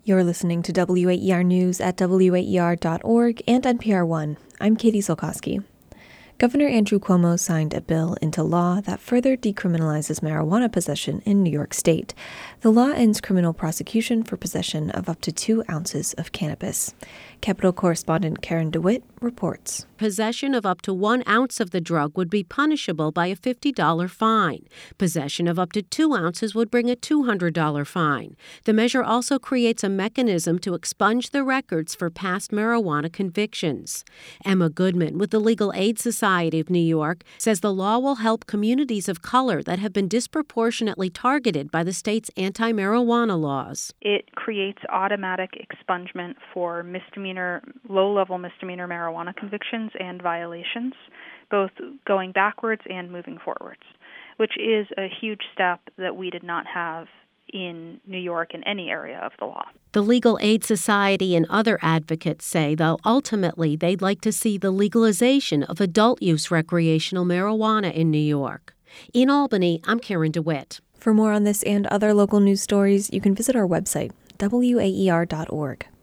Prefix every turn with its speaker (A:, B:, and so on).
A: You're listening to WAER News at WAER.org and NPR One. I'm Katie Solkowski. Governor Andrew Cuomo signed a bill into law that further decriminalizes marijuana possession in New York State. The law ends criminal prosecution for possession of up to 2 ounces of cannabis. Capitol correspondent Karen DeWitt reports.
B: Possession of up to 1 ounce of the drug would be punishable by a $50 fine. Possession of up to 2 ounces would bring a $200 fine. The measure also creates a mechanism to expunge the records for past marijuana convictions. Emma Goodman with the Legal Aid Society of New York says the law will help communities of color that have been disproportionately targeted by the state's anti-marijuana laws.
C: It creates automatic expungement for low-level misdemeanor marijuana convictions and violations, both going backwards and moving forwards, which is a huge step that we did not have in New York in any area of the law.
B: The Legal Aid Society and other advocates say, though, ultimately they'd like to see the legalization of adult-use recreational marijuana in New York. In Albany, I'm Karen DeWitt.
A: For more on this and other local news stories, you can visit our website, WAER.org.